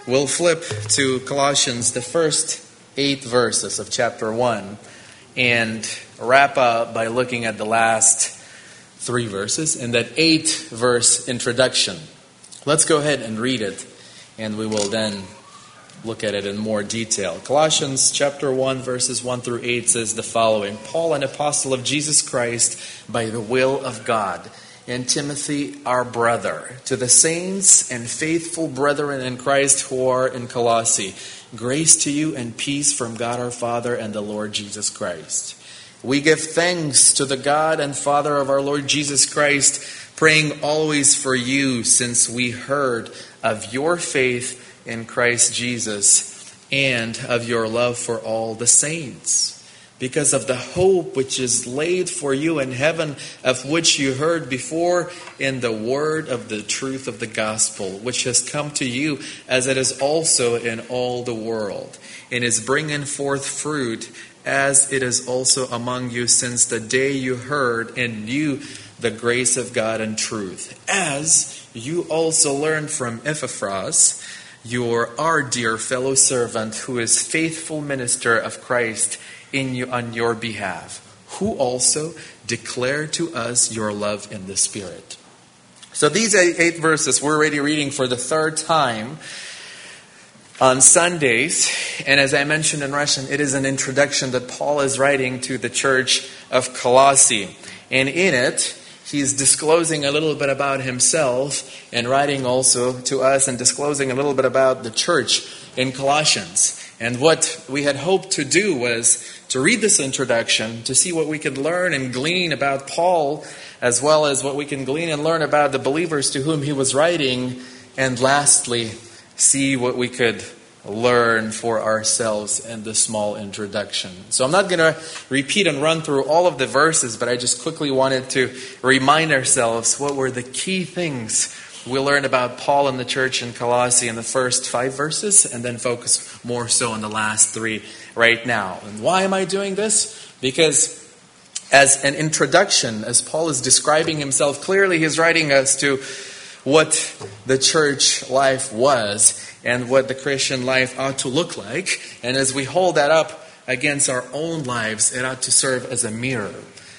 We'll flip to Colossians, the first 8 verses of chapter 1, and wrap up by looking at the last 3 verses and that 8-verse introduction. Let's go ahead and read it, and we will then look at it in more detail. Colossians chapter 1, verses 1 through 8 says the following: Paul, an apostle of Jesus Christ, by the will of God, and Timothy, our brother, to the saints and faithful brethren in Christ who are in Colossae, grace to you and peace from God our Father and the Lord Jesus Christ. We give thanks to the God and Father of our Lord Jesus Christ, praying always for you, since we heard of your faith in Christ Jesus and of your love for all the saints, because of the hope which is laid for you in heaven, of which you heard before in the word of the truth of the gospel, which has come to you, as it is also in all the world, and is bringing forth fruit, as it is also among you since the day you heard and knew the grace of God and truth, as you also learned from Epaphras, our dear fellow servant, who is faithful minister of Christ on your behalf, who also declared to us your love in the Spirit. So these 8 verses we're already reading for the 3rd time on Sundays. And as I mentioned in Russian, it is an introduction that Paul is writing to the church of Colossae. And in it, he's disclosing a little bit about himself and writing also to us and disclosing a little bit about the church in Colossians. And what we had hoped to do was to read this introduction, to see what we could learn and glean about Paul, as well as what we can glean and learn about the believers to whom he was writing, and lastly, see what we could learn for ourselves in the small introduction. So I'm not going to repeat and run through all of the verses, but I just quickly wanted to remind ourselves what were the key things we learned about Paul and the church in Colossae in the first 5 verses, and then focus more so on the last 3 right now. And why am I doing this? Because as an introduction, as Paul is describing himself, clearly he's writing us to what the church life was and what the Christian life ought to look like. And as we hold that up against our own lives, it ought to serve as a mirror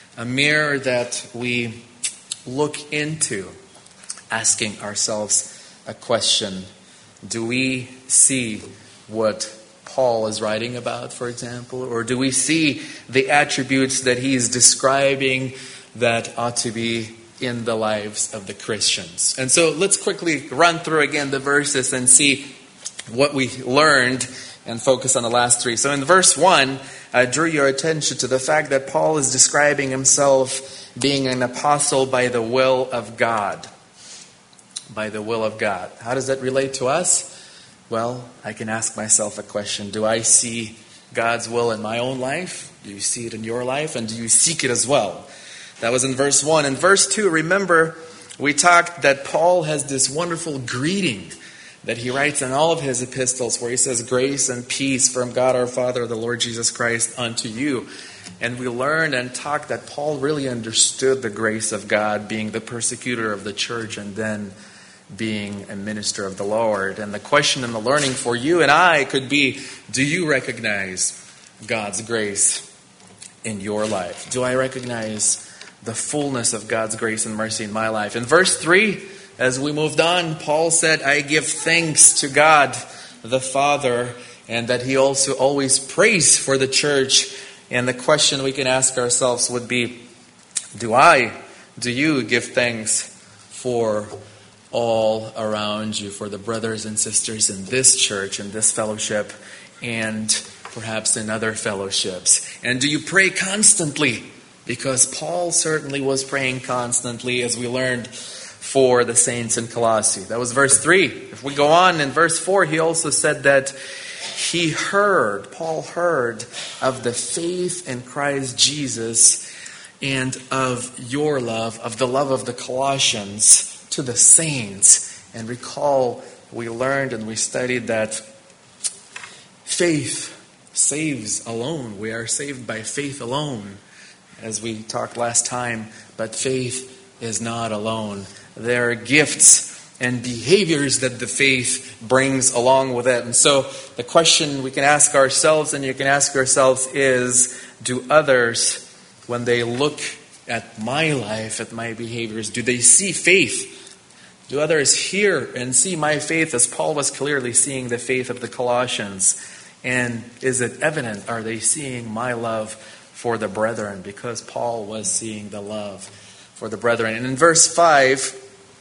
that we look into, asking ourselves a question. Do we see what Paul is writing about, for example? Or do we see the attributes that he's describing that ought to be in the lives of the Christians? And so let's quickly run through again the verses and see what we learned and focus on the last 3. So in verse 1, I drew your attention to the fact that Paul is describing himself being an apostle by the will of God. By the will of God. How does that relate to us? Well, I can ask myself a question. Do I see God's will in my own life? Do you see it in your life? And do you seek it as well? That was in verse 1. In verse 2, remember, we talked that Paul has this wonderful greeting that he writes in all of his epistles, where he says, grace and peace from God our Father, the Lord Jesus Christ, unto you. And we learned and talked that Paul really understood the grace of God, being the persecutor of the church and then being a minister of the Lord. And the question and the learning for you and I could be, do you recognize God's grace in your life? Do I recognize the fullness of God's grace and mercy in my life? In verse 3, as we moved on, Paul said, I give thanks to God the Father, and that he also always prays for the church. And the question we can ask ourselves would be, do you give thanks for all around you, for the brothers and sisters in this church, in this fellowship, and perhaps in other fellowships? And do you pray constantly? Because Paul certainly was praying constantly, as we learned, for the saints in Colossae. That was verse 3. If we go on in verse 4, he also said that Paul heard of the faith in Christ Jesus and of your love, of the love of the Colossians to the saints. And recall, we learned and we studied that faith saves alone. We are saved by faith alone, as we talked last time. But faith is not alone. There are gifts and behaviors that the faith brings along with it. And so the question we can ask ourselves, and you can ask yourselves, is, do others, when they look at my life, at my behaviors, do they see faith? Do others hear and see my faith as Paul was clearly seeing the faith of the Colossians? And is it evident? Are they seeing my love for the brethren? Because Paul was seeing the love for the brethren. And in verse 5,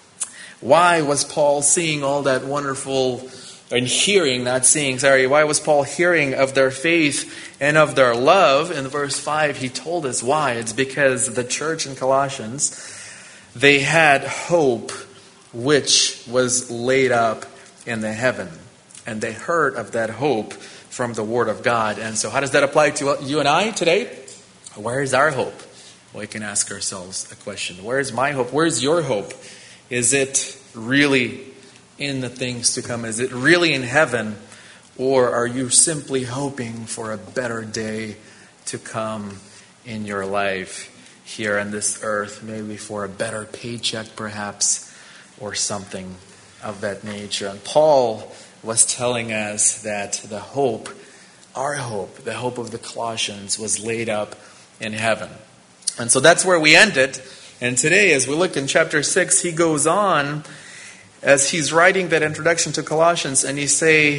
why was Paul seeing all that wonderful, and hearing, not seeing, why was Paul hearing of their faith and of their love? In verse 5, he told us why. It's because the church in Colossians, they had hope which was laid up in the heaven. And they heard of that hope from the Word of God. And so how does that apply to you and I today? Where is our hope? We can ask ourselves a question. Where is my hope? Where is your hope? Is it really in the things to come? Is it really in heaven? Or are you simply hoping for a better day to come in your life here on this earth? Maybe for a better paycheck perhaps, or something of that nature. And Paul was telling us that the hope, our hope, the hope of the Colossians, was laid up in heaven. And so that's where we ended. And today, as we look in chapter 6, he goes on, as he's writing that introduction to Colossians, and he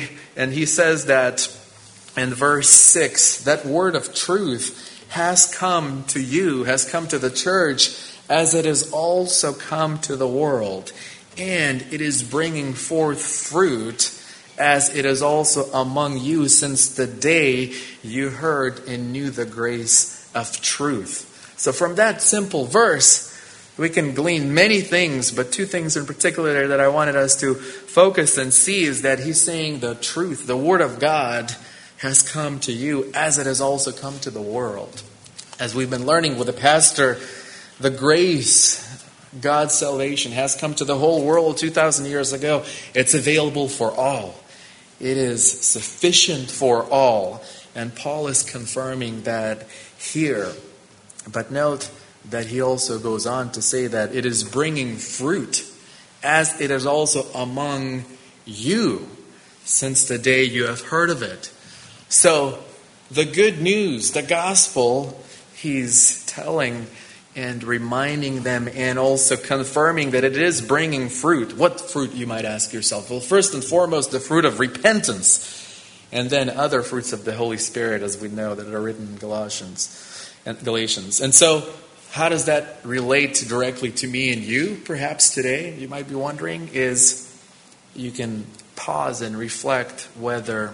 says that in verse 6, that word of truth has come to you, has come to the church, as it has also come to the world. And it is bringing forth fruit, as it is also among you since the day you heard and knew the grace of truth. So from that simple verse, we can glean many things, but two things in particular that I wanted us to focus and see is that he's saying the truth, the Word of God, has come to you as it has also come to the world. As we've been learning with the pastor, the grace, God's salvation, has come to the whole world 2,000 years ago. It's available for all. It is sufficient for all. And Paul is confirming that here. But note that he also goes on to say that it is bringing fruit, as it is also among you since the day you have heard of it. So the good news, the gospel, he's telling and reminding them, and also confirming that it is bringing fruit. What fruit, you might ask yourself? Well, first and foremost, the fruit of repentance, and then other fruits of the Holy Spirit, as we know, that are written in Galatians. And so, how does that relate directly to me and you, perhaps today? You might be wondering, is you can pause and reflect whether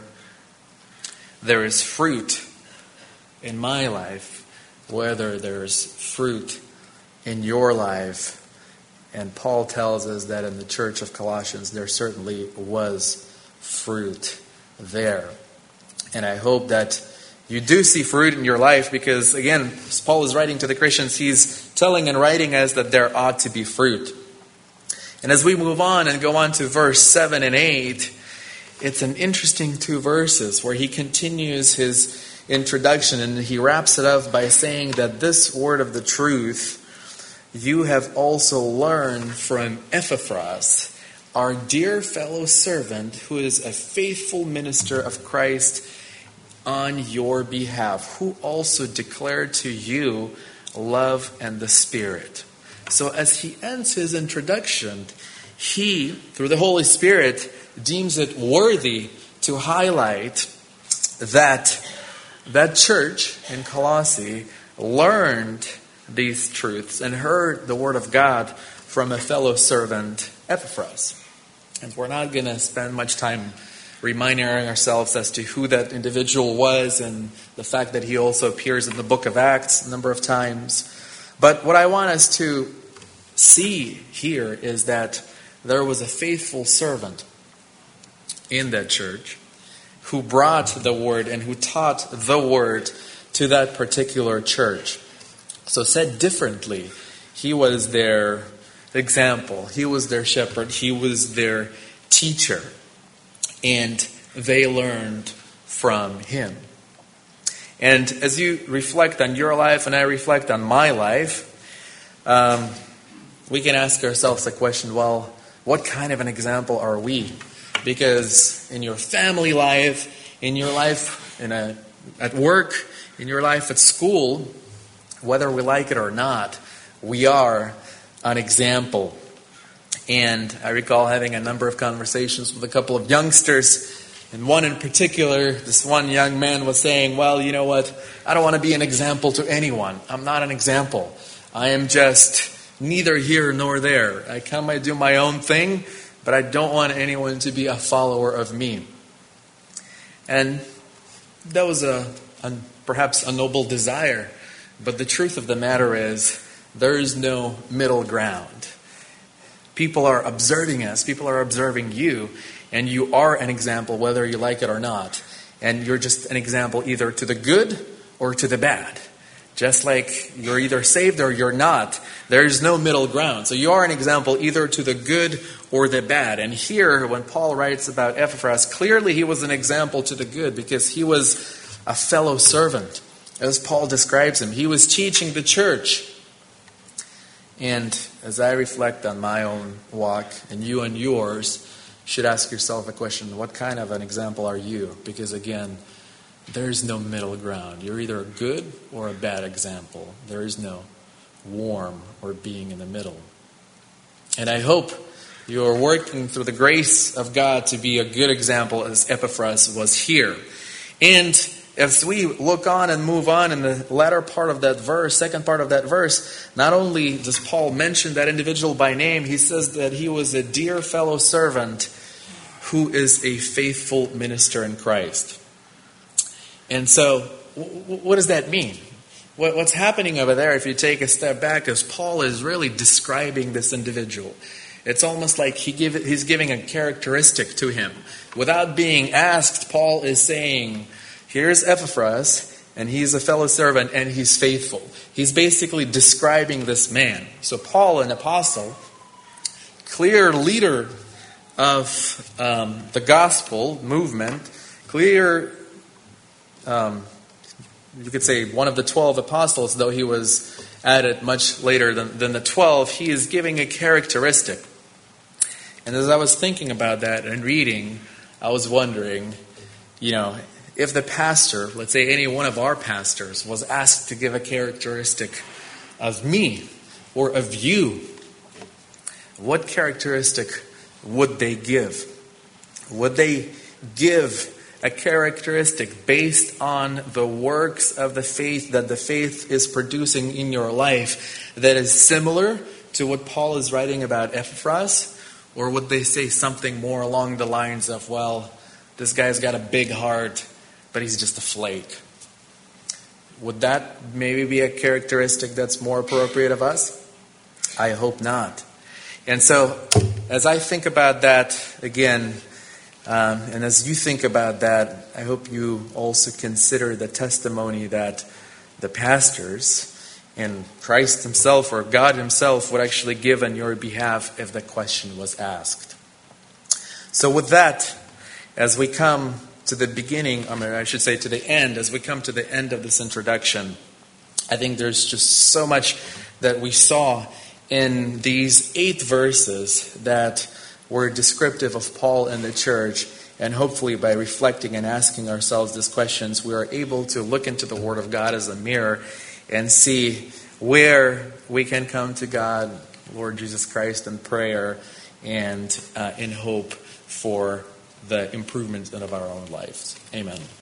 there is fruit in my life, whether there's fruit in your life. And Paul tells us that in the church of Colossians, there certainly was fruit there. And I hope that you do see fruit in your life, because again, as Paul is writing to the Christians, he's telling and writing us that there ought to be fruit. And as we move on and go on to verse 7 and 8, it's an interesting two verses where he continues his introduction, and he wraps it up by saying that this word of the truth you have also learned from Epaphras, our dear fellow servant, who is a faithful minister of Christ on your behalf, who also declared to you love and the Spirit. So as he ends his introduction, he, through the Holy Spirit, deems it worthy to highlight that church in Colossae learned these truths and heard the word of God from a fellow servant, Epaphras. And we're not going to spend much time reminding ourselves as to who that individual was and the fact that he also appears in the book of Acts a number of times. But what I want us to see here is that there was a faithful servant in that church who brought the word and who taught the word to that particular church. So said differently, he was their example, he was their shepherd, he was their teacher, and they learned from him. And as you reflect on your life and I reflect on my life, we can ask ourselves the question, well, what kind of an example are we? Because in your family life, in your life at work, in your life at school, whether we like it or not, we are an example. And I recall having a number of conversations with a couple of youngsters, and one in particular, this one young man was saying, well, you know what, I don't want to be an example to anyone. I'm not an example. I am just neither here nor there. I do my own thing, but I don't want anyone to be a follower of me. And that was perhaps a noble desire, but the truth of the matter is there is no middle ground. People are observing us, people are observing you, and you are an example whether you like it or not. And you're just an example either to the good or to the bad. Just like you're either saved or you're not. There is no middle ground. So you are an example either to the good or the bad. And here, when Paul writes about Epaphras, clearly he was an example to the good because he was a fellow servant. As Paul describes him, he was teaching the church. And as I reflect on my own walk, and you and yours, should ask yourself a question, what kind of an example are you? Because again, there's no middle ground. You're either a good or a bad example. There is no warm or being in the middle. And I hope you are working through the grace of God to be a good example as Epaphras was here. And as we look on and move on in the latter part of that verse, second part of that verse, not only does Paul mention that individual by name, he says that he was a dear fellow servant who is a faithful minister in Christ. And so, what does that mean? What's happening over there, if you take a step back, is Paul is really describing this individual. It's almost like he's giving a characteristic to him. Without being asked, Paul is saying, here's Epaphras, and he's a fellow servant, and he's faithful. He's basically describing this man. So Paul, an apostle, clear leader of the gospel movement, clear, you could say one of the 12 apostles, though he was added much later than the 12, he is giving a characteristic. And as I was thinking about that and reading, I was wondering, if the pastor, let's say any one of our pastors, was asked to give a characteristic of me or of you, what characteristic would they give? Would they give a characteristic based on the works of the faith that the faith is producing in your life that is similar to what Paul is writing about Epaphras? Or would they say something more along the lines of, well, this guy's got a big heart, but he's just a flake? Would that maybe be a characteristic that's more appropriate of us? I hope not. And so, as I think about that again, and as you think about that, I hope you also consider the testimony that the pastors and Christ himself or God himself would actually give on your behalf if the question was asked. So with that, as we come to the beginning, to the end, as we come to the end of this introduction, I think there's just so much that we saw in these 8 verses that were descriptive of Paul and the church. And hopefully by reflecting and asking ourselves these questions, we are able to look into the Word of God as a mirror and see where we can come to God, Lord Jesus Christ, in prayer and in hope for the improvement of our own lives. Amen.